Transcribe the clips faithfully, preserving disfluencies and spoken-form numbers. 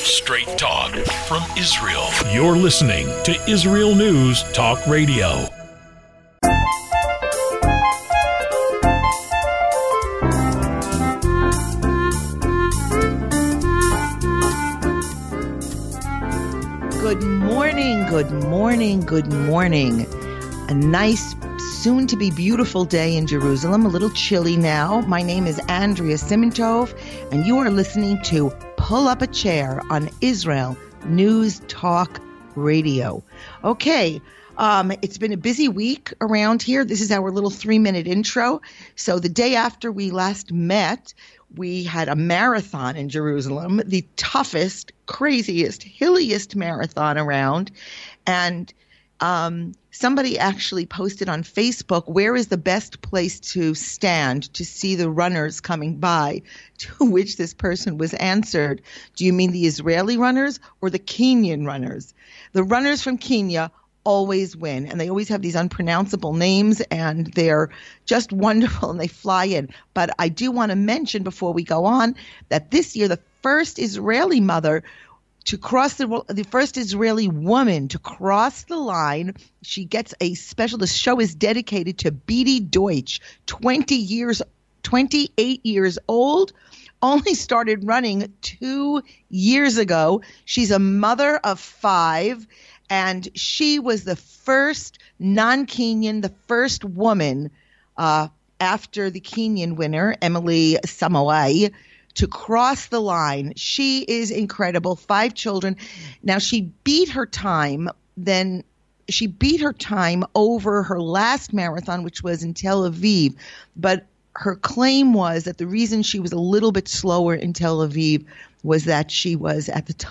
Straight talk from Israel. You're listening to Israel News Talk Radio. Good morning, good morning, good morning. A nice, soon-to-be beautiful day in Jerusalem, a little chilly now. My name is Andrea Simintov, and you are listening to Pull Up a Chair on Israel News Talk Radio. Okay, um, it's been a busy week around here. This is our little three-minute intro. So the day after we last met, we had a marathon in Jerusalem, the toughest, craziest, hilliest marathon around. And um, somebody actually posted on Facebook, where is the best place to stand to see the runners coming by? To which this person was answered, do you mean the Israeli runners or the Kenyan runners? The runners from Kenya always win, and they always have these unpronounceable names, and they're just wonderful, and they fly in. But I do want to mention before we go on that this year, the first Israeli mother to cross the the first Israeli woman to cross the line, she gets a special. The show is dedicated to Beatty Deutsch, twenty years, twenty-eight years old. Only started running two years ago. She's a mother of five. And she was the first non-Kenyan, the first woman uh, after the Kenyan winner, Emily Samoei, to cross the line. She is incredible. Five children. Now, she beat her time. Then she beat her time over her last marathon, which was in Tel Aviv. But her claim was that the reason she was a little bit slower in Tel Aviv was that she was at the time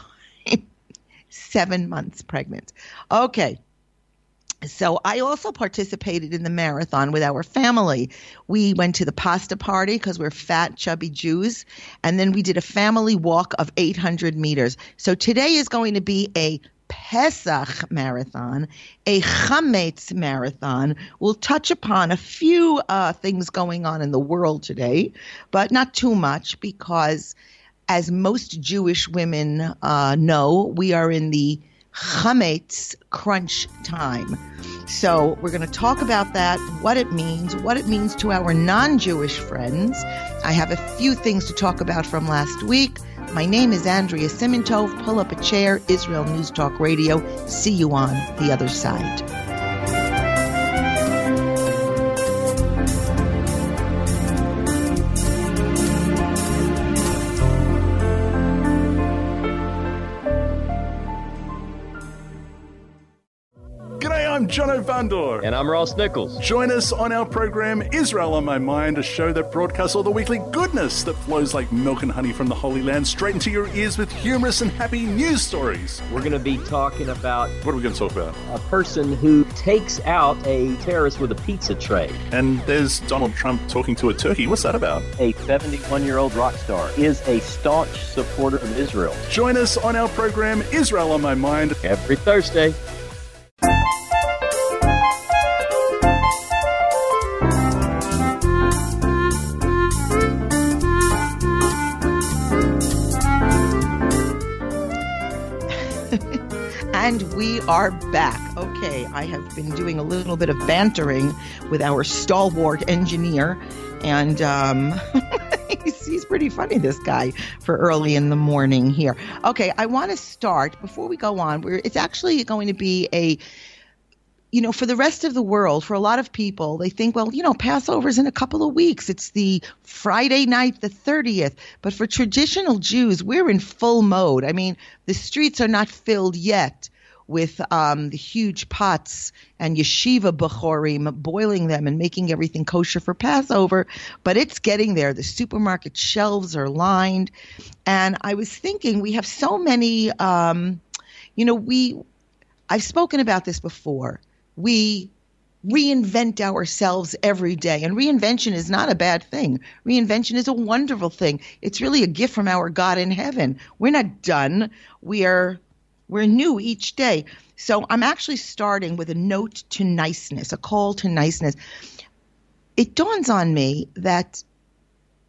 seven months pregnant. Okay. So I also participated in the marathon with our family. We went to the pasta party because we're fat, chubby Jews. And then we did a family walk of eight hundred meters. So today is going to be a Pesach marathon, a Chametz marathon. We'll touch upon a few uh, things going on in the world today, but not too much because as most Jewish women uh, know, we are in the Chametz crunch time. So we're going to talk about that, what it means, what it means to our non-Jewish friends. I have a few things to talk about from last week. My name is Andrea Simintov. Pull up a chair, Israel News Talk Radio. See you on the other side. I'm Jono Vandor. And I'm Ross Nichols. Join us on our program, Israel on My Mind, a show that broadcasts all the weekly goodness that flows like milk and honey from the Holy Land straight into your ears with humorous and happy news stories. We're going to be talking about... What are we going to talk about? A person who takes out a terrorist with a pizza tray. And there's Donald Trump talking to a turkey. What's that about? A seventy-one-year-old rock star is a staunch supporter of Israel. Join us on our program, Israel on My Mind. Every Thursday. And we are back. Okay, I have been doing a little bit of bantering with our stalwart engineer, and um, he's, he's pretty funny, this guy, for early in the morning here. Okay, I want to start, before we go on, we're, it's actually going to be a, you know, for the rest of the world, for a lot of people, they think, well, you know, Passover's in a couple of weeks. It's the Friday night, the thirtieth. But for traditional Jews, we're in full mode. I mean, the streets are not filled yet with um, the huge pots and yeshiva bachorim, boiling them and making everything kosher for Passover. But it's getting there. The supermarket shelves are lined. And I was thinking, we have so many, um, you know, we, I've spoken about this before. We reinvent ourselves every day. And reinvention is not a bad thing. Reinvention is a wonderful thing. It's really a gift from our God in heaven. We're not done. We are We're new each day. So I'm actually starting with a note to niceness, a call to niceness. It dawns on me that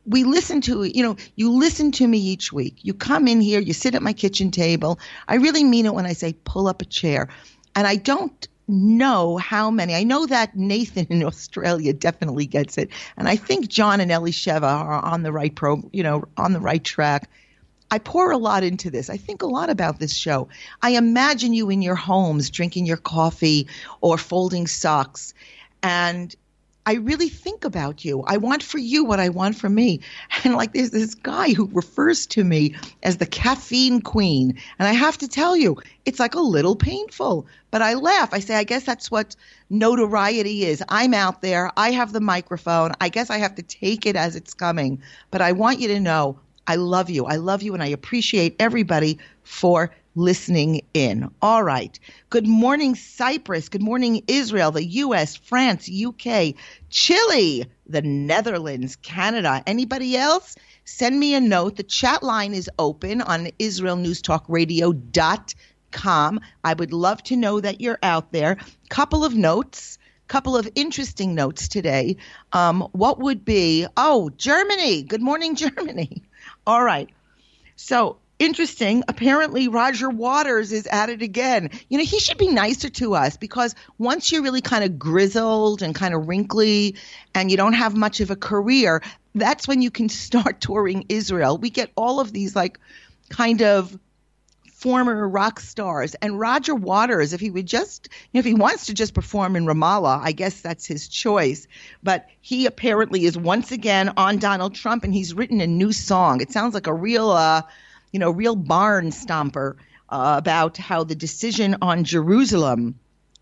we listen to, you know, you listen to me each week. You come in here, you sit at my kitchen table. I really mean it when I say pull up a chair. And I don't know how many. I know that Nathan in Australia definitely gets it. And I think John and Elisheva are on the right pro, you know, on the right track. I pour a lot into this. I think a lot about this show. I imagine you in your homes drinking your coffee or folding socks. And I really think about you. I want for you what I want for me. And like there's this guy who refers to me as the caffeine queen. And I have to tell you, it's like a little painful. But I laugh. I say, I guess that's what notoriety is. I'm out there. I have the microphone. I guess I have to take it as it's coming. But I want you to know I love you. I love you and I appreciate everybody for listening in. All right. Good morning, Cyprus. Good morning, Israel, the U S, France, U K, Chile, the Netherlands, Canada. Anybody else? Send me a note. The chat line is open on Israel News Talk Radio dot com. I would love to know that you're out there. Couple of notes. Couple of interesting notes today. Um, what would be, oh, Germany. Good morning, Germany. All right. So, interesting. Apparently, Roger Waters is at it again. You know, he should be nicer to us because once you're really kind of grizzled and kind of wrinkly and you don't have much of a career, that's when you can start touring Israel. We get all of these like kind of former rock stars. And Roger Waters, if he would just, you know, if he wants to just perform in Ramallah, I guess that's his choice. But he apparently is once again on Donald Trump and he's written a new song. It sounds like a real, uh, you know, real barn stomper uh, about how the decision on Jerusalem,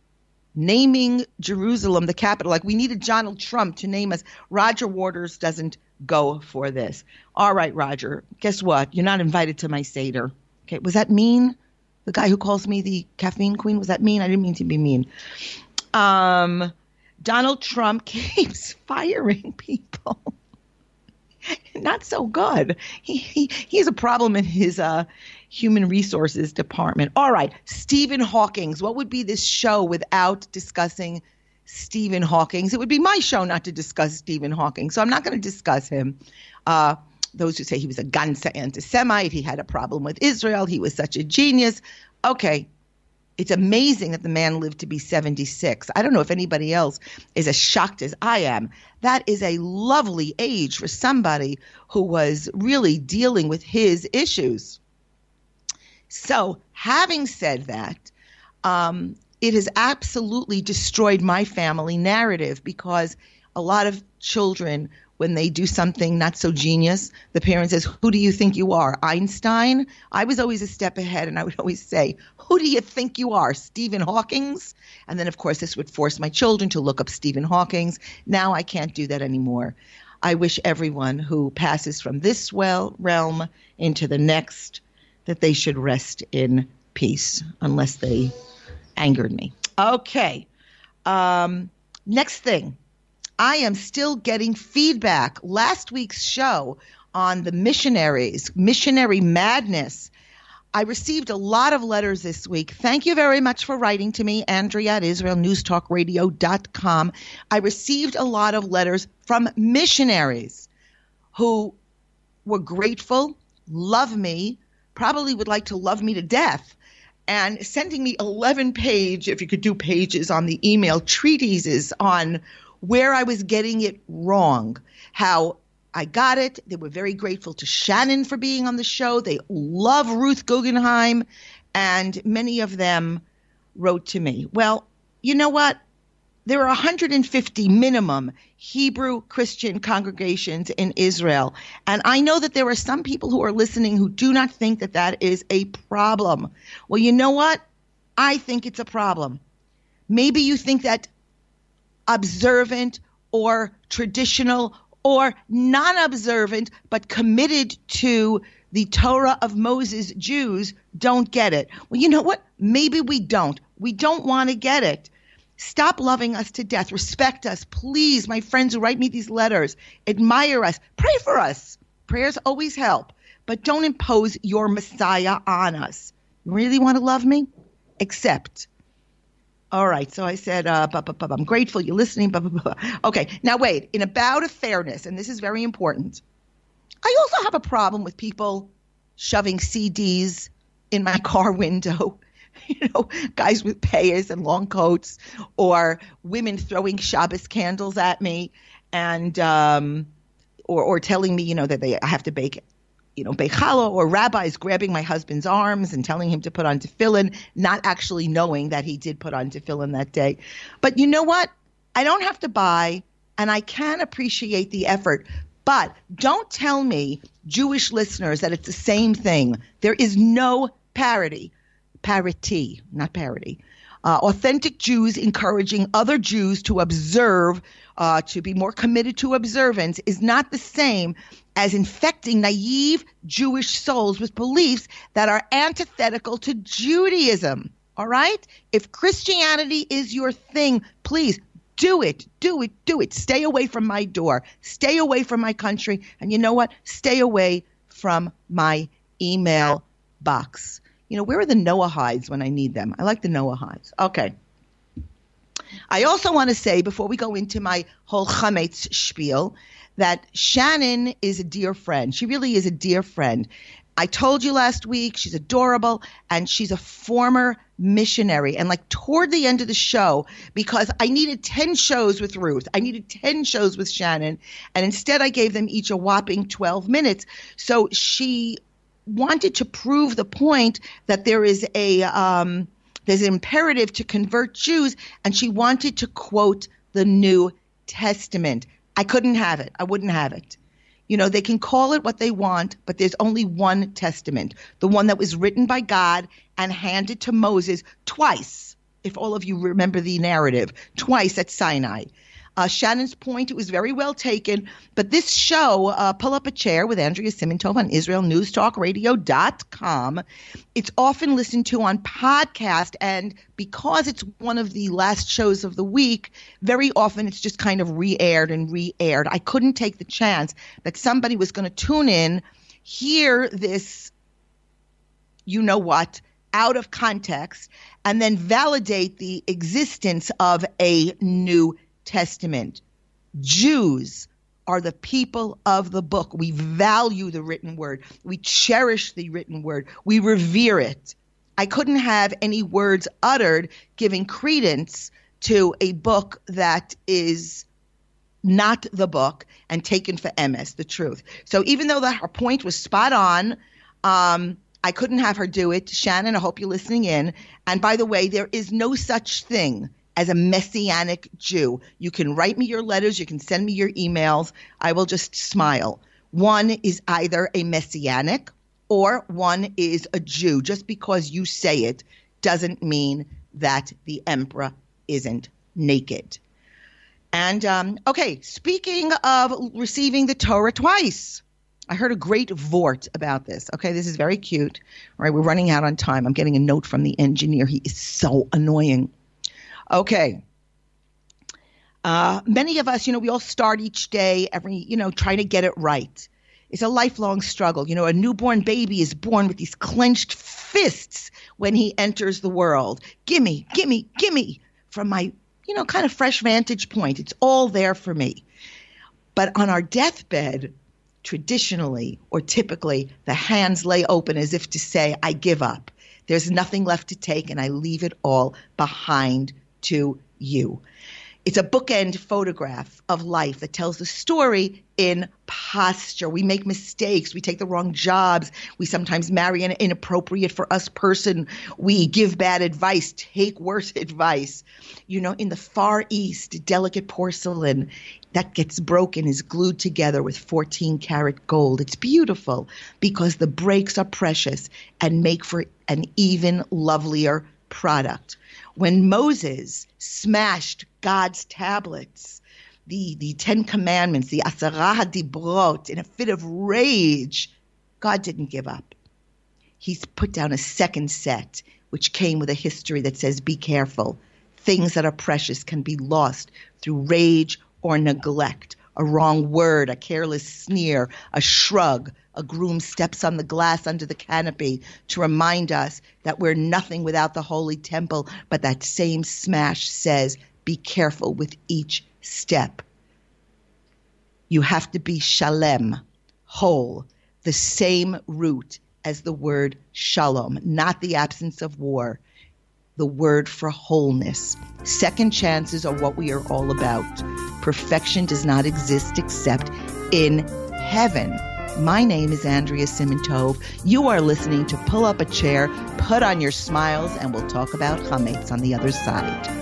naming Jerusalem the capital, like we needed Donald Trump to name us. Roger Waters doesn't go for this. All right, Roger, guess what? You're not invited to my Seder. Okay, was that mean? The guy who calls me the caffeine queen, was that mean? I didn't mean to be mean. Um, Donald Trump keeps firing people. Not so good. He, he he has a problem in his uh, human resources department. All right, Stephen Hawking. What would be this show without discussing Stephen Hawking? It would be my show not to discuss Stephen Hawking. So I'm not going to discuss him. Uh, those who say he was a Ganzer anti-Semite, he had a problem with Israel, he was such a genius. Okay, it's amazing that the man lived to be seventy-six. I don't know if anybody else is as shocked as I am. That is a lovely age for somebody who was really dealing with his issues. So, having said that, um, it has absolutely destroyed my family narrative because a lot of children, when they do something not so genius, the parent says, who do you think you are, Einstein? I was always a step ahead, and I would always say, who do you think you are, Stephen Hawking? And then, of course, this would force my children to look up Stephen Hawking. Now I can't do that anymore. I wish everyone who passes from this well realm into the next that they should rest in peace, unless they angered me. Okay. Um, next thing. I am still getting feedback. Last week's show on the missionaries, missionary madness. I received a lot of letters this week. Thank you very much for writing to me, Andrea at Israel News Talk Radio dot com. I received a lot of letters from missionaries who were grateful, love me, probably would like to love me to death, and sending me eleven page, if you could do pages on the email, treatises on where I was getting it wrong, how I got it. They were very grateful to Shannon for being on the show. They love Ruth Guggenheim, and many of them wrote to me. Well, you know what? There are one hundred fifty minimum Hebrew Christian congregations in Israel, and I know that there are some people who are listening who do not think that that is a problem. Well, you know what? I think it's a problem. Maybe you think that observant or traditional or non-observant but committed to the Torah of Moses Jews don't get it. Well, you know what? Maybe we don't. We don't want to get it. Stop loving us to death. Respect us. Please, my friends who write me these letters, admire us. Pray for us. Prayers always help. But don't impose your Messiah on us. You really want to love me? Accept. All right, so I said, uh, bu- bu- bu- I'm grateful you're listening. Bu- bu- bu- Okay, now wait. In about of fairness, and this is very important, I also have a problem with people shoving C Ds in my car window. You know, guys with payas and long coats, or women throwing Shabbos candles at me, and um, or or telling me, you know, that they I have to bake, you know, bake challah, or rabbis grabbing my husband's arms and telling him to put on tefillin, not actually knowing that he did put on tefillin that day. But you know what? I don't have to buy, and I can appreciate the effort. But don't tell me, Jewish listeners, that it's the same thing. There is no parity. Parity, not parity. Uh, authentic Jews encouraging other Jews to observe, uh, to be more committed to observance, is not the same as infecting naive Jewish souls with beliefs that are antithetical to Judaism. All right? If Christianity is your thing, please do it, do it, do it. Stay away from my door. Stay away from my country. And you know what? Stay away from my email box. You know, where are the Noahides when I need them? I like the Noahides. Okay. I also want to say, before we go into my whole chametz spiel, that Shannon is a dear friend. She really is a dear friend. I told you last week, she's adorable, and she's a former missionary. And like toward the end of the show, because I needed ten shows with Ruth, I needed ten shows with Shannon, and instead I gave them each a whopping twelve minutes. So she wanted to prove the point that there is a um, there's an imperative to convert Jews, and she wanted to quote the New Testament. I couldn't have it. I wouldn't have it. You know, they can call it what they want, but there's only one testament, the one that was written by God and handed to Moses twice, if all of you remember the narrative, twice at Sinai. Uh, Shannon's point, it was very well taken, but this show, uh, Pull Up a Chair with Andrea Simintov on Israel News Talk Radio dot com, it's often listened to on podcast, and because it's one of the last shows of the week, very often it's just kind of re-aired and re-aired. I couldn't take the chance that somebody was going to tune in, hear this, you know what, out of context, and then validate the existence of a New Testament. Jews are the people of the book. We value the written word. We cherish the written word. We revere it. I couldn't have any words uttered giving credence to a book that is not the book and taken for M S, the truth. So even though that her point was spot on, um, I couldn't have her do it. Shannon, I hope you're listening in. And by the way, there is no such thing as a Messianic Jew. You can write me your letters. You can send me your emails. I will just smile. One is either a Messianic or one is a Jew. Just because you say it doesn't mean that the emperor isn't naked. And, um, okay, speaking of receiving the Torah twice, I heard a great vort about this. Okay, this is very cute. All right, we're running out on time. I'm getting a note from the engineer. He is so annoying. Okay. Uh, many of us, you know, we all start each day, every, you know, trying to get it right. It's a lifelong struggle. You know, a newborn baby is born with these clenched fists when he enters the world. Gimme, gimme, gimme. From my, you know, kind of fresh vantage point, it's all there for me. But on our deathbed, traditionally or typically, the hands lay open as if to say, I give up. There's nothing left to take, and I leave it all behind to you. It's a bookend photograph of life that tells the story in posture. We make mistakes. We take the wrong jobs. We sometimes marry an inappropriate for us person. We give bad advice, take worse advice. You know, in the Far East, delicate porcelain that gets broken is glued together with fourteen karat gold. It's beautiful because the breaks are precious and make for an even lovelier product. When Moses smashed God's tablets, the, the Ten Commandments, the Asara HaDibrot, in a fit of rage, God didn't give up. He's put down a second set, which came with a history that says, be careful. Things that are precious can be lost through rage or neglect. A wrong word, a careless sneer, a shrug. A groom steps on the glass under the canopy to remind us that we're nothing without the holy temple. But that same smash says, be careful with each step. You have to be shalem, whole, the same root as the word shalom, not the absence of war, the word for wholeness. Second chances are what we are all about. Perfection does not exist except in heaven. My name is Andrea Simintov. You are listening to Pull Up a Chair, Put on Your Smiles, and we'll talk about chametz on the other side.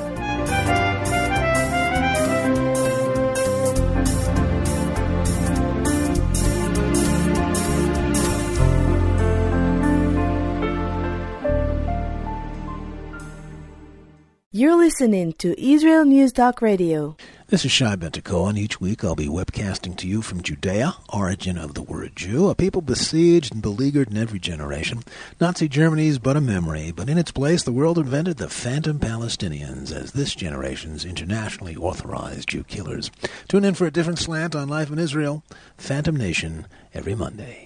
You're listening to Israel News Talk Radio. This is Shai Ben-Tekoa, and each week I'll be webcasting to you from Judea, origin of the word Jew, a people besieged and beleaguered in every generation. Nazi Germany is but a memory, but in its place the world invented the phantom Palestinians as this generation's internationally authorized Jew killers. Tune in for a different slant on life in Israel, Phantom Nation, every Monday.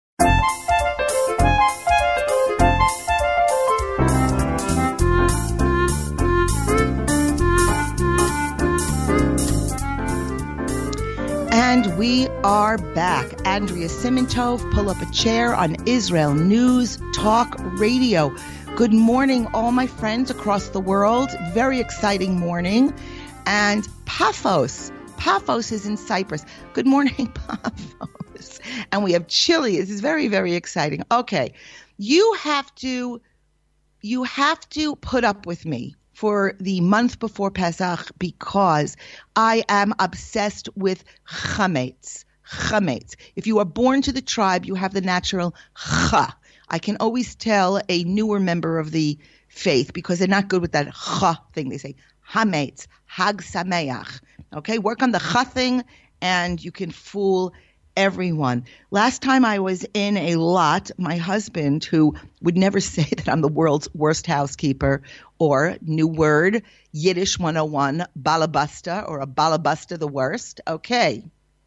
And we are back. Andrea Simintov, Pull Up a Chair on Israel News Talk Radio. Good morning, all my friends across the world. Very exciting morning. And Paphos. Paphos is in Cyprus. Good morning, Paphos. And we have Chile. This is very, very exciting. Okay. You have to, you have to put up with me for the month before Pesach because I am obsessed with chametz. Chametz. If you are born to the tribe, you have the natural cha. I can always tell a newer member of the faith because they're not good with that cha thing. They say chametz, hag sameach. Okay, work on the cha thing and you can fool everyone. Last time I was in a lot, my husband, who would never say that I'm the world's worst housekeeper, or new word, Yiddish one oh one, balabusta, or a balabusta the worst. Okay.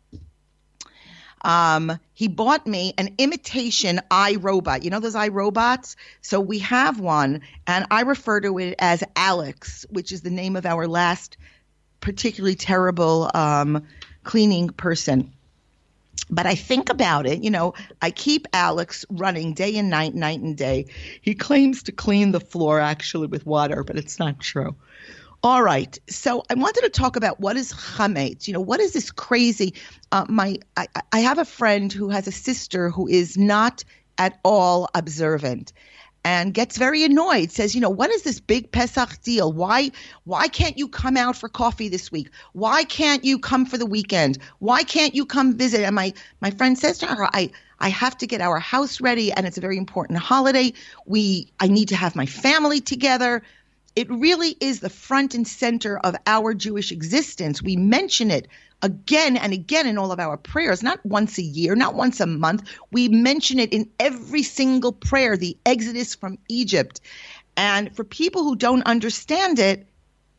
Um, he bought me an imitation iRobot. You know those iRobots? So we have one, and I refer to it as Alex, which is the name of our last particularly terrible um, cleaning person. But I think about it, you know, I keep Alex running day and night, night and day. He claims to clean the floor actually with water, but it's not true. All right. So I wanted to talk about what is chametz. You know, what is this crazy? Uh, my, I, I have a friend who has a sister who is not at all observant and gets very annoyed, says, you know, what is this big Pesach deal? Why why can't you come out for coffee this week? Why can't you come for the weekend? Why can't you come visit? And my, my friend says to her, I, I have to get our house ready, and it's a very important holiday. We I need to have my family together. It really is the front and center of our Jewish existence. We mention it again and again in all of our prayers, not once a year, not once a month. We mention it in every single prayer, the Exodus from Egypt. And for people who don't understand it,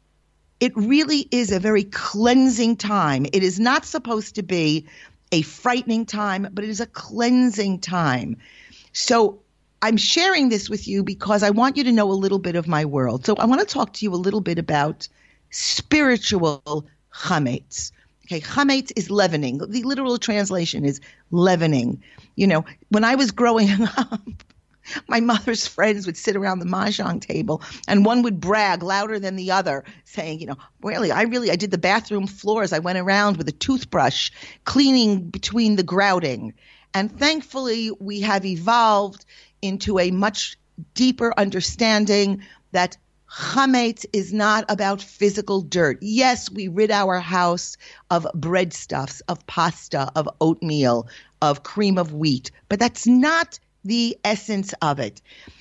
it really is a very cleansing time. It is not supposed to be a frightening time, but it is a cleansing time. So I'm sharing this with you because I want you to know a little bit of my world. So I want to talk to you a little bit about spiritual chametz. Okay, chametz is leavening. The literal translation is leavening. You know, when I was growing up, my mother's friends would sit around the mahjong table and one would brag louder than the other saying, you know, really, I really, I did the bathroom floors. I went around with a toothbrush cleaning between the grouting. And thankfully, we have evolved into a much deeper understanding that chametz is not about physical dirt. Yes, we rid our house of breadstuffs, of pasta, of oatmeal, of cream of wheat, but that's not the essence of it.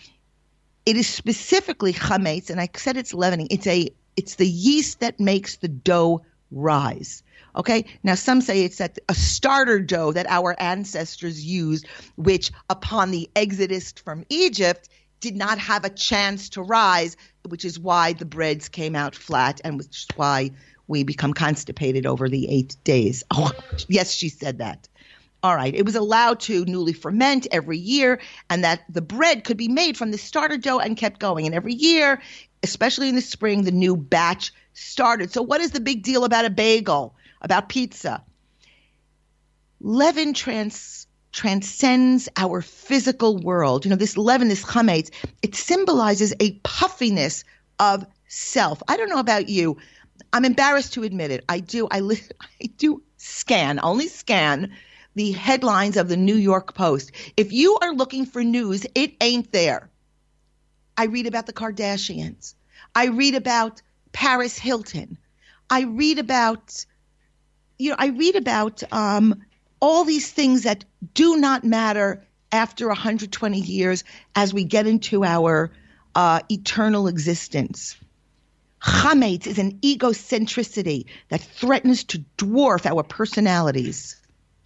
It is specifically chametz, and I said it's leavening. It's a it's the yeast that makes the dough rise. Okay, now some say it's that a starter dough that our ancestors used, which upon the exodus from Egypt did not have a chance to rise, which is why the breads came out flat and which is why we become constipated over the eight days. Oh, yes, she said that. All right. It was allowed to newly ferment every year, and that the bread could be made from the starter dough and kept going. And every year, especially in the spring, the new batch started. So what is the big deal about a bagel, about pizza? Leaven trans transcends our physical world. You know, this leaven, this chametz, it symbolizes a puffiness of self. I don't know about you. I'm embarrassed to admit it. I do. I, li- I do scan, only scan the headlines of the New York Post. If you are looking for news, it ain't there. I read about the Kardashians. I read about Paris Hilton. I read about, you know, I read about um, all these things that do not matter after one hundred twenty years as we get into our uh, eternal existence. Chametz is an egocentricity that threatens to dwarf our personalities.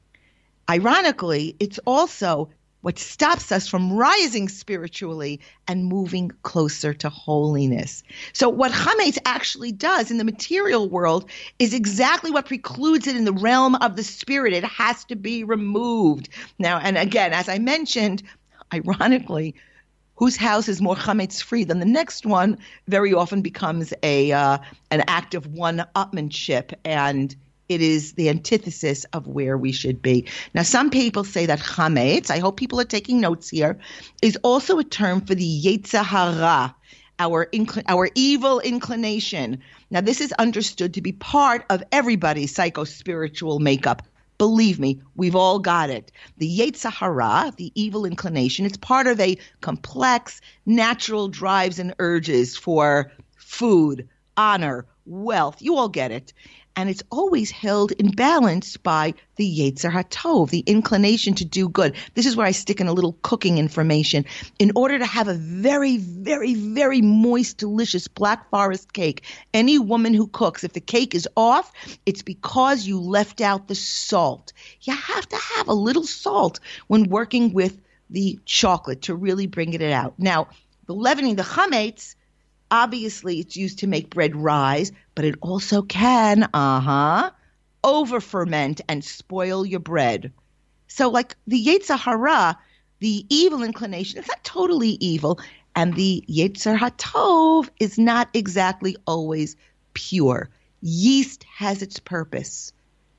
Ironically, it's also what stops us from rising spiritually and moving closer to holiness. So what chametz actually does in the material world is exactly what precludes it in the realm of the spirit. It has to be removed. Now, and again, as I mentioned, ironically, whose house is more chametz free than the next one very often becomes a uh, an act of one-upmanship, and it is the antithesis of where we should be. Now, some people say that chametz, I hope people are taking notes here, is also a term for the yetzer hara, our incl- our evil inclination. Now, this is understood to be part of everybody's psycho-spiritual makeup. Believe me, we've all got it. The yetzer hara, the evil inclination, it's part of a complex natural drives and urges for food, honor, wealth. You all get it. And it's always held in balance by the Yetzer HaTov, the inclination to do good. This is where I stick in a little cooking information. In order to have a very, very, very moist, delicious Black Forest cake, any woman who cooks, if the cake is off, it's because you left out the salt. You have to have a little salt when working with the chocolate to really bring it out. Now, the leavening, the chametz, obviously, it's used to make bread rise, but it also can, uh-huh, over-ferment and spoil your bread. So like the Yetzer Hara, the evil inclination, it's not totally evil, and the Yetzer HaTov is not exactly always pure. Yeast has its purpose.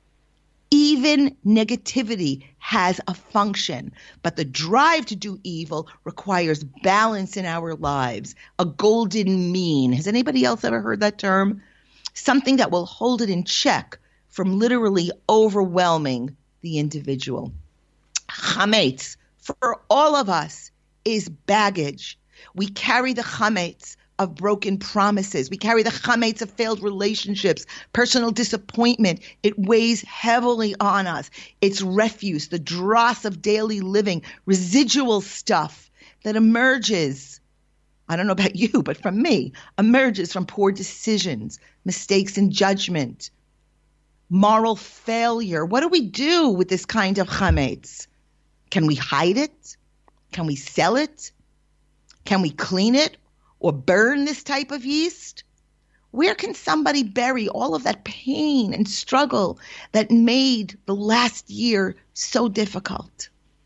Even negativity has a function, but the drive to do evil requires balance in our lives, a golden mean. Has anybody else ever heard that term? Something that will hold it in check from literally overwhelming the individual. Chametz, for all of us, is baggage. We carry the chametz of broken promises. We carry the chametz of failed relationships, personal disappointment. It weighs heavily on us. It's refuse, the dross of daily living, residual stuff that emerges, I don't know about you, but from me, emerges from poor decisions, mistakes in judgment, moral failure. What do we do with this kind of chametz? Can we hide it? Can we sell it? Can we clean it? Or burn this type of yeast? Where can somebody bury all of that pain and struggle that made the last year so difficult?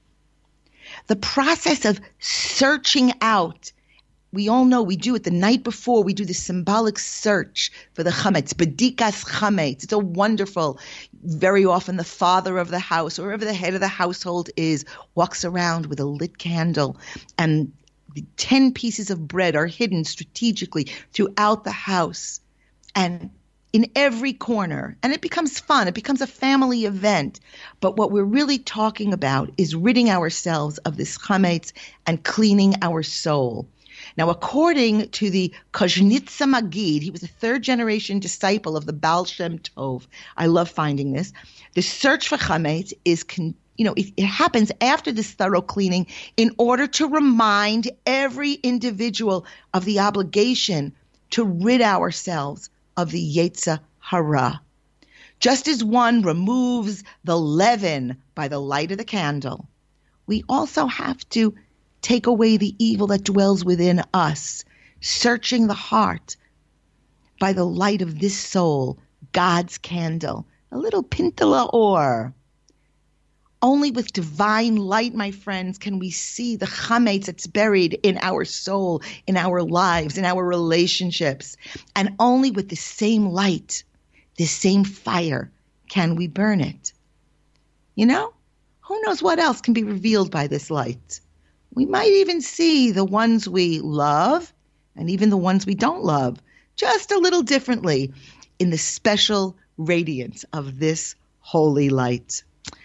The process of searching out, we all know we do it the night before. We do the symbolic search for the chametz, bedikas chametz. It's a wonderful, very often the father of the house, or whoever the head of the household is, walks around with a lit candle, and the ten pieces of bread are hidden strategically throughout the house and in every corner. And it becomes fun. It becomes a family event. But what we're really talking about is ridding ourselves of this chametz and cleaning our soul. Now, according to the Koznitsa Magid, he was a third-generation disciple of the Baal Shem Tov. I love finding this. The search for chametz is con- You know, it, it happens after this thorough cleaning in order to remind every individual of the obligation to rid ourselves of the Yetzer Hara. Just as one removes the leaven by the light of the candle, we also have to take away the evil that dwells within us, searching the heart by the light of this soul, God's candle, a little pintala or. Only with divine light, my friends, can we see the chametz that's buried in our soul, in our lives, in our relationships. And only with the same light, this same fire, can we burn it. You know, who knows what else can be revealed by this light? We might even see the ones we love and even the ones we don't love just a little differently in the special radiance of this holy light.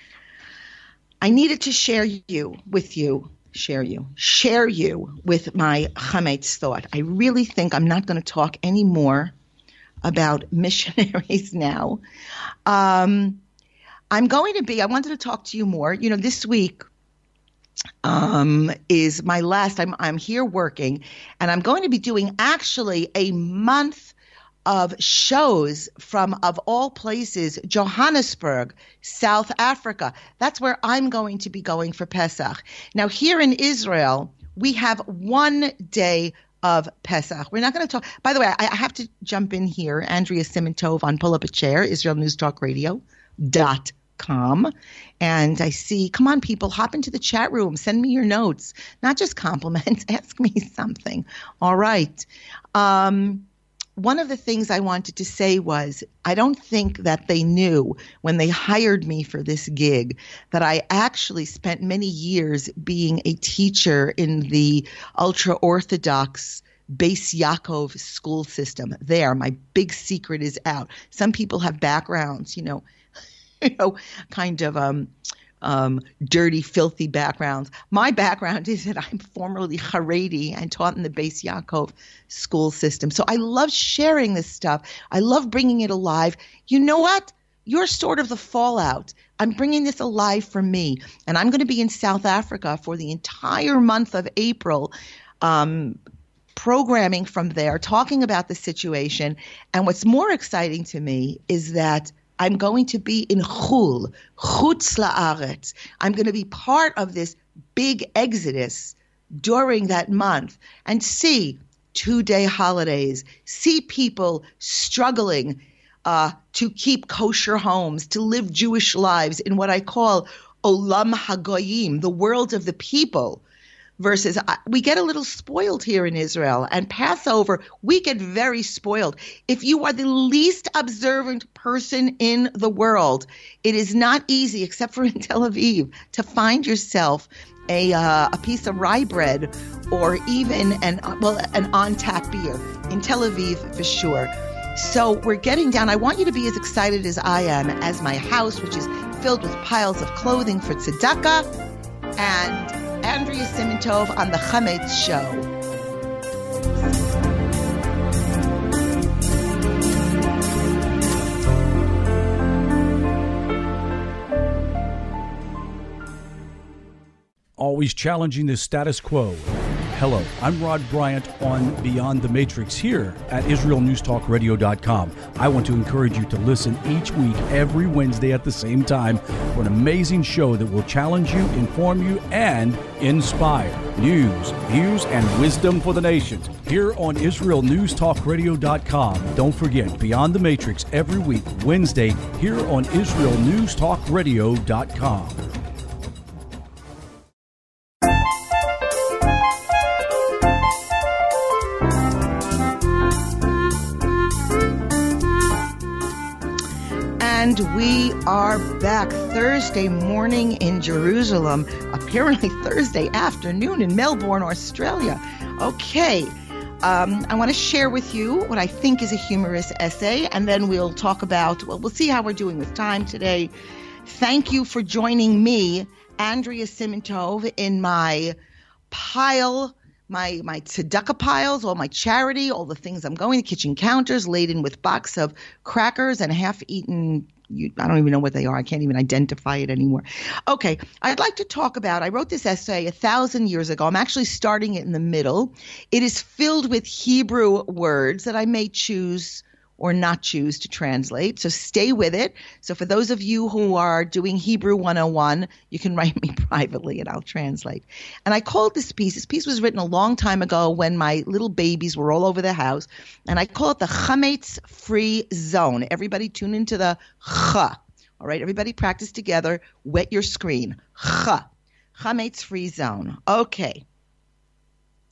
I needed to share you with you, share you, share you with my chametz thought. I really think I'm not going to talk anymore about missionaries now. Um, I'm going to be, I wanted to talk to you more. You know, this week um, is my last, I'm, I'm here working, and I'm going to be doing actually a month of shows from, of all places, Johannesburg, South Africa. That's where I'm going to be going for Pesach. Now, here in Israel, we have one day of Pesach. We're not going to talk. By the way, I, I have to jump in here. Andrea Simintov on Pull Up a Chair, Israel News Talk Radio dot com. And I see, come on, people, hop into the chat room. Send me your notes, not just compliments. Ask me something. All right. Um, One of the things I wanted to say was, I don't think that they knew when they hired me for this gig that I actually spent many years being a teacher in the ultra-Orthodox Beis Yaakov school system. There, my big secret is out. Some people have backgrounds, you know, you know, kind of um, um, dirty, filthy backgrounds. My background is that I'm formerly Haredi and taught in the Beis Yaakov school system. So I love sharing this stuff. I love bringing it alive. You know what? You're sort of the fallout. I'm bringing this alive for me. And I'm going to be in South Africa for the entire month of April, um, programming from there, talking about the situation. And what's more exciting to me is that I'm going to be in Chul, Chutz La'aretz. I'm going to be part of this big exodus during that month and see two-day holidays, see people struggling uh, to keep kosher homes, to live Jewish lives in what I call Olam HaGoyim, the world of the people, versus uh, we get a little spoiled here in Israel. And Passover, we get very spoiled. If you are the least observant person in the world, it is not easy, except for in Tel Aviv, to find yourself a uh, a piece of rye bread or even an well an on-tap beer in Tel Aviv for sure. So we're getting down. I want you to be as excited as I am as my house, which is filled with piles of clothing for tzedakah, and Andrea Simintov on the Chametz Show. Always challenging the status quo. Hello, I'm Rod Bryant on Beyond the Matrix here at Israel News Talk Radio dot com. I want to encourage you to listen each week, every Wednesday at the same time, for an amazing show that will challenge you, inform you, and inspire. News, views, and wisdom for the nations here on Israel News Talk Radio dot com. Don't forget, Beyond the Matrix every week, Wednesday, here on Israel News Talk Radio dot com. And we are back Thursday morning in Jerusalem, apparently Thursday afternoon in Melbourne, Australia. Okay, um, I want to share with you what I think is a humorous essay, and then we'll talk about, well, we'll see how we're doing with time today. Thank you for joining me, Andrea Simintov, in my pile My my tzedakah piles, all my charity, all the things I'm going, the kitchen counters laden with box of crackers and half-eaten, you, I don't even know what they are. I can't even identify it anymore. Okay, I'd like to talk about, I wrote this essay a thousand years ago. I'm actually starting it in the middle. It is filled with Hebrew words that I may choose or not choose to translate. So stay with it. So for those of you who are doing Hebrew one oh one, you can write me privately and I'll translate. And I called this piece, this piece was written a long time ago when my little babies were all over the house. And I call it the Chametz Free Zone. Everybody tune into the Ch. All right, everybody practice together. Wet your screen. Ch. Chametz Free Zone. Okay.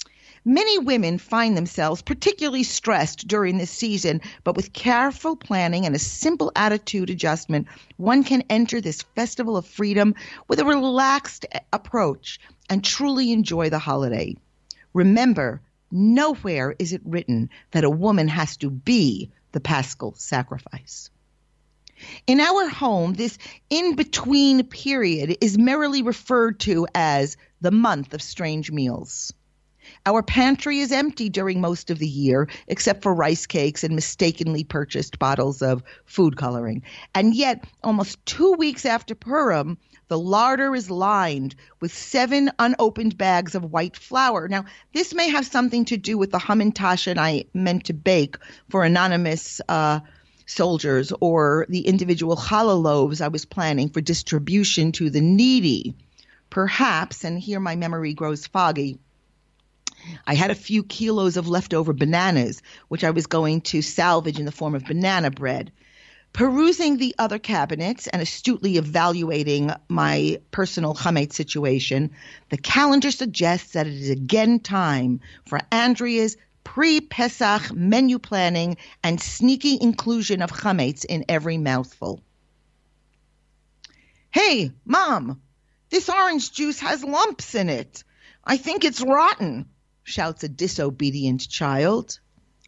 Many women find themselves particularly stressed during this season, but with careful planning and a simple attitude adjustment, one can enter this festival of freedom with a relaxed approach and truly enjoy the holiday. Remember, nowhere is it written that a woman has to be the paschal sacrifice. In our home, this in-between period is merrily referred to as the month of strange meals. Our pantry is empty during most of the year, except for rice cakes and mistakenly purchased bottles of food coloring. And yet, almost two weeks after Purim, the larder is lined with seven unopened bags of white flour. Now, this may have something to do with the hamantaschen I meant to bake for anonymous uh, soldiers, or the individual challah loaves I was planning for distribution to the needy. Perhaps, and here my memory grows foggy, I had a few kilos of leftover bananas, which I was going to salvage in the form of banana bread. Perusing the other cabinets and astutely evaluating my personal chametz situation, the calendar suggests that it is again time for Andrea's pre-Pesach menu planning and sneaky inclusion of chametz in every mouthful. Hey, Mom, this orange juice has lumps in it. I think it's rotten, shouts a disobedient child.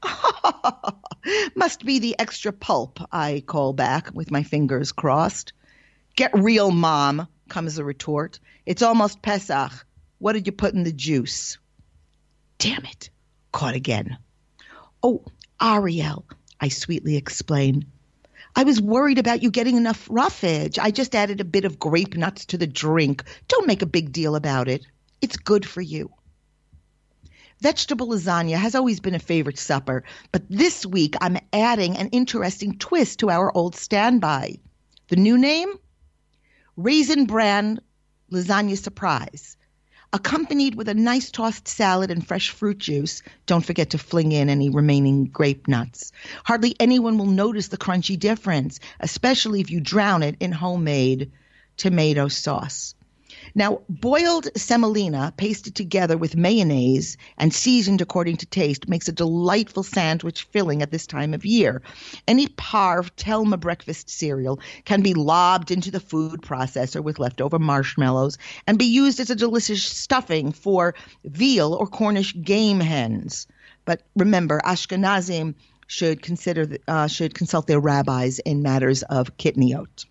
Must be the extra pulp, I call back with my fingers crossed. Get real, Mom, comes the retort. It's almost Pesach. What did you put in the juice? Damn it. Caught again. Oh, Ariel, I sweetly explain. I was worried about you getting enough roughage. I just added a bit of grape nuts to the drink. Don't make a big deal about it. It's good for you. Vegetable lasagna has always been a favorite supper, but this week I'm adding an interesting twist to our old standby. The new name? Raisin Bran Lasagna Surprise. Accompanied with a nice tossed salad and fresh fruit juice. Don't forget to fling in any remaining grape nuts. Hardly anyone will notice the crunchy difference, especially if you drown it in homemade tomato sauce. Now, boiled semolina pasted together with mayonnaise and seasoned according to taste makes a delightful sandwich filling at this time of year. Any Parv Telma breakfast cereal can be lobbed into the food processor with leftover marshmallows and be used as a delicious stuffing for veal or Cornish game hens. But remember, Ashkenazim should consider uh, should consult their rabbis in matters of kitniot.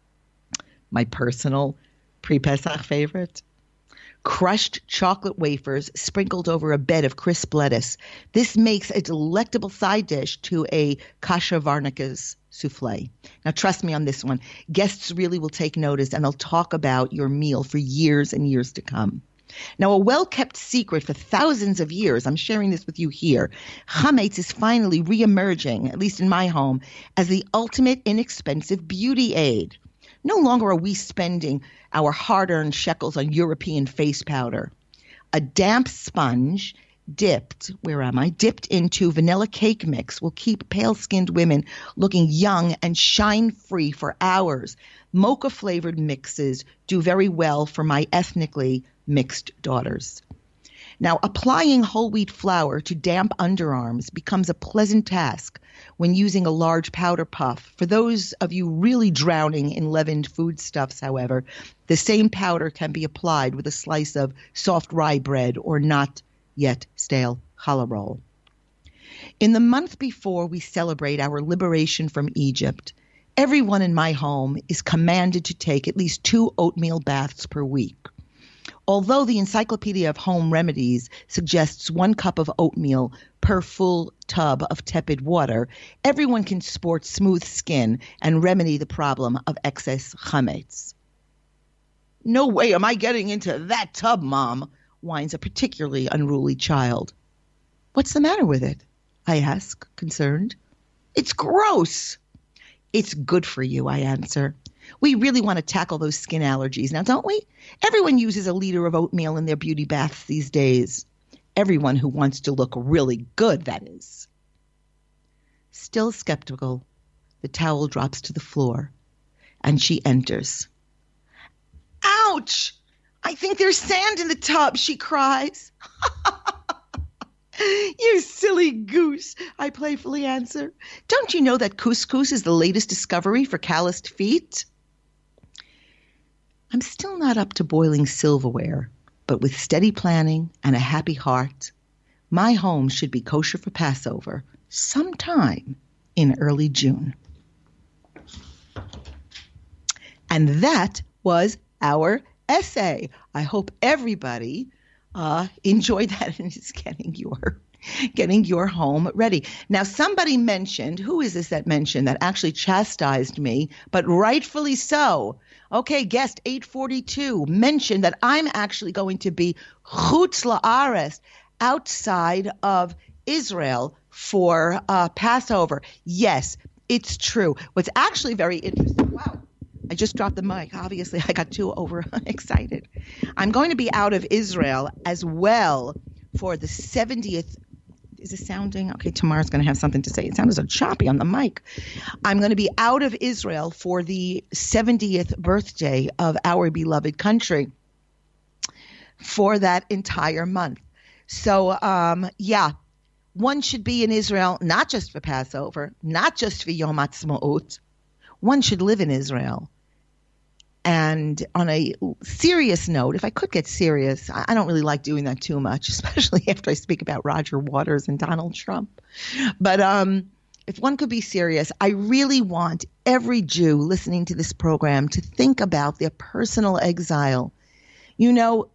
My personal pre-Pesach favorite? Crushed chocolate wafers sprinkled over a bed of crisp lettuce. This makes a delectable side dish to a kasher varnikas souffle. Now, trust me on this one. Guests really will take notice, and they'll talk about your meal for years and years to come. Now, a well-kept secret for thousands of years, I'm sharing this with you here, chametz is finally re-emerging, at least in my home, as the ultimate inexpensive beauty aid. No longer are we spending our hard-earned shekels on European face powder. A damp sponge dipped, where am I, dipped into vanilla cake mix will keep pale-skinned women looking young and shine-free for hours. Mocha-flavored mixes do very well for my ethnically mixed daughters. Now, applying whole wheat flour to damp underarms becomes a pleasant task when using a large powder puff. For those of you really drowning in leavened foodstuffs, however, the same powder can be applied with a slice of soft rye bread or not yet stale challah roll. In the month before we celebrate our liberation from Egypt, everyone in my home is commanded to take at least two oatmeal baths per week. Although the Encyclopedia of Home Remedies suggests one cup of oatmeal per full tub of tepid water, everyone can sport smooth skin and remedy the problem of excess chametz. No way am I getting into that tub, Mom, whines a particularly unruly child. What's the matter with it? I ask, concerned. It's gross. It's good for you, I answer. We really want to tackle those skin allergies now, don't we? Everyone uses a liter of oatmeal in their beauty baths these days. Everyone who wants to look really good, that is. Still skeptical, the towel drops to the floor, and she enters. Ouch! I think there's sand in the tub, she cries. You silly goose, I playfully answer. Don't you know that couscous is the latest discovery for calloused feet? I'm still not up to boiling silverware, but with steady planning and a happy heart, my home should be kosher for Passover sometime in early June. And that was our essay. I hope everybody uh, enjoyed that and is getting your getting your home ready. Now, somebody mentioned, who is this that mentioned that actually chastised me, but rightfully so. Okay, guest eight forty-two mentioned that I'm actually going to be chutz la'aretz, outside of Israel for uh, Passover. Yes, it's true. What's actually very interesting, wow, I just dropped the mic. Obviously, I got too overexcited. I'm going to be out of Israel as well for the seventieth. Is it sounding? Okay, Tamar's going to have something to say. It sounded so choppy on the mic. I'm going to be out of Israel for the seventieth birthday of our beloved country for that entire month. So, um, yeah, one should be in Israel not just for Passover, not just for Yom Ha'atzmaut. One should live in Israel. And on a serious note, if I could get serious, I don't really like doing that too much, especially after I speak about Roger Waters and Donald Trump. But um, if one could be serious, I really want every Jew listening to this program to think about their personal exile. You know,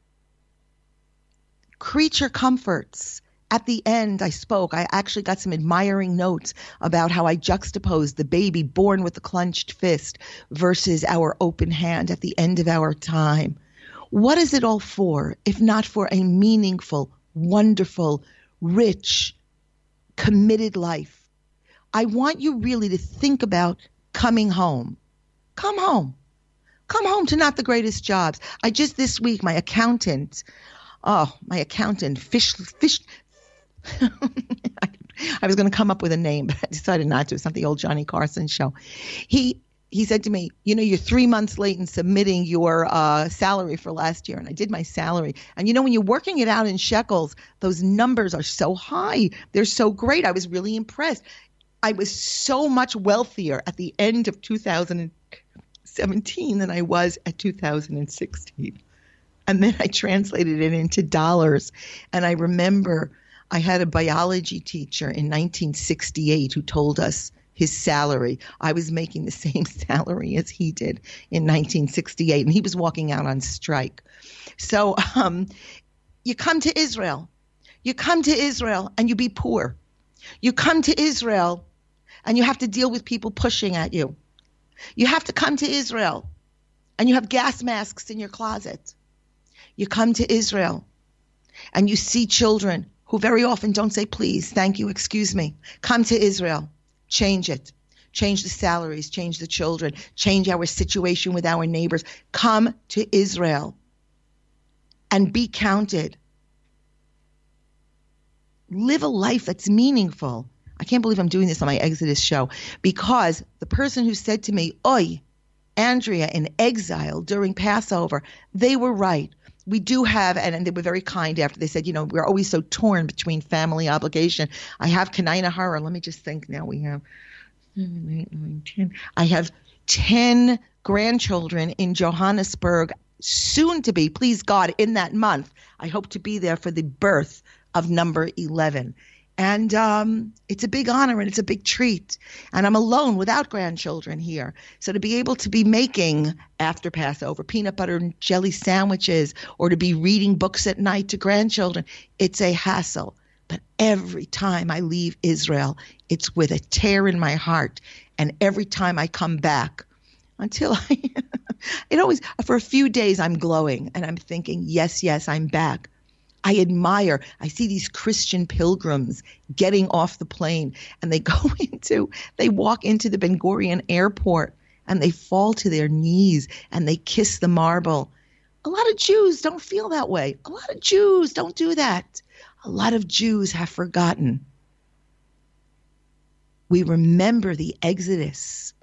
creature comforts. At the end, I spoke. I actually got some admiring notes about how I juxtaposed the baby born with the clenched fist versus our open hand at the end of our time. What is it all for, if not for a meaningful, wonderful, rich, committed life? I want you really to think about coming home. Come home. Come home to not the greatest jobs. I just this week, my accountant, oh, my accountant, fish, fish, I was going to come up with a name, but I decided not to. It's not the old Johnny Carson show. He he said to me, you know, you're three months late in submitting your uh, salary for last year. And I did my salary. And, you know, when you're working it out in shekels, those numbers are so high. They're so great. I was really impressed. I was so much wealthier at the end of two thousand seventeen than I was at two thousand sixteen. And then I translated it into dollars. And I remember I had a biology teacher in nineteen sixty-eight who told us his salary. I was making the same salary as he did in nineteen sixty-eight, and he was walking out on strike. So um, you come to Israel. You come to Israel and you be poor. You come to Israel and you have to deal with people pushing at you. You have to come to Israel and you have gas masks in your closet. You come to Israel and you see children who very often don't say, please, thank you, excuse me. Come to Israel. Change it. Change the salaries. Change the children. Change our situation with our neighbors. Come to Israel and be counted. Live a life that's meaningful. I can't believe I'm doing this on my Exodus show, because the person who said to me, Oi, Andrea in exile during Passover, they were right. We do have, and, and they were very kind after they said, you know, we're always so torn between family obligation. I have Kanina Hara. Let me just think now. We have, I have ten grandchildren in Johannesburg, soon to be, please God, in that month. I hope to be there for the birth of number eleven. And um, it's a big honor and it's a big treat. And I'm alone without grandchildren here. So to be able to be making, after Passover, peanut butter and jelly sandwiches, or to be reading books at night to grandchildren, it's a hassle. But every time I leave Israel, it's with a tear in my heart. And every time I come back, until I, it always, for a few days, I'm glowing and I'm thinking, yes, yes, I'm back. I admire, I see these Christian pilgrims getting off the plane and they go into, they walk into the Ben Gurion airport and they fall to their knees and they kiss the marble. A lot of Jews don't feel that way. A lot of Jews don't do that. A lot of Jews have forgotten. We remember the Exodus,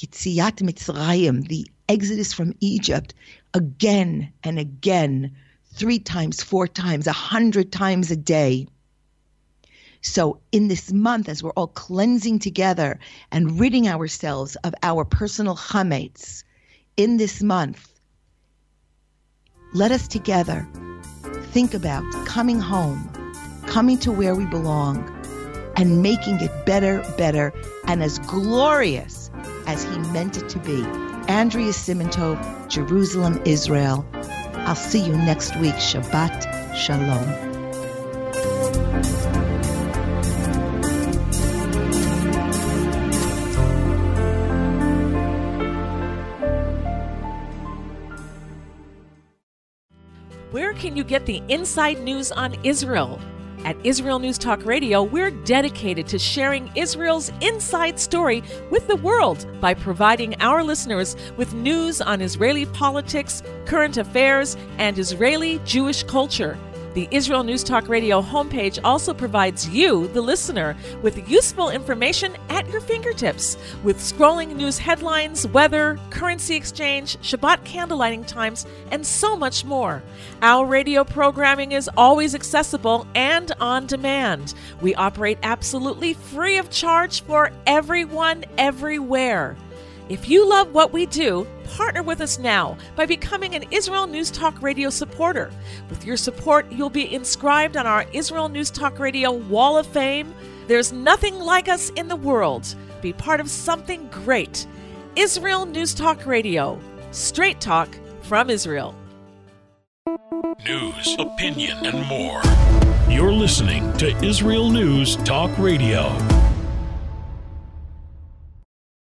Yetziat Mitzrayim, the Exodus from Egypt, again and again three times, four times, a hundred times a day. So in this month, as we're all cleansing together and ridding ourselves of our personal chametz, in this month, let us together think about coming home, coming to where we belong, and making it better, better, and as glorious as He meant it to be. Andrea Simintov, Jerusalem, Israel. I'll see you next week. Shabbat Shalom. Where can you get the inside news on Israel? At Israel News Talk Radio, we're dedicated to sharing Israel's inside story with the world by providing our listeners with news on Israeli politics, current affairs, and Israeli Jewish culture. The Israel News Talk Radio homepage also provides you, the listener, with useful information at your fingertips, with scrolling news headlines, weather, currency exchange, Shabbat candlelighting times, and so much more. Our radio programming is always accessible and on demand. We operate absolutely free of charge for everyone, everywhere. If you love what we do, partner with us now by becoming an Israel News Talk Radio supporter. With your support, you'll be inscribed on our Israel News Talk Radio Wall of Fame. There's nothing like us in the world. Be part of something great. Israel News Talk Radio. Straight talk from Israel. News, opinion, and more. You're listening to Israel News Talk Radio.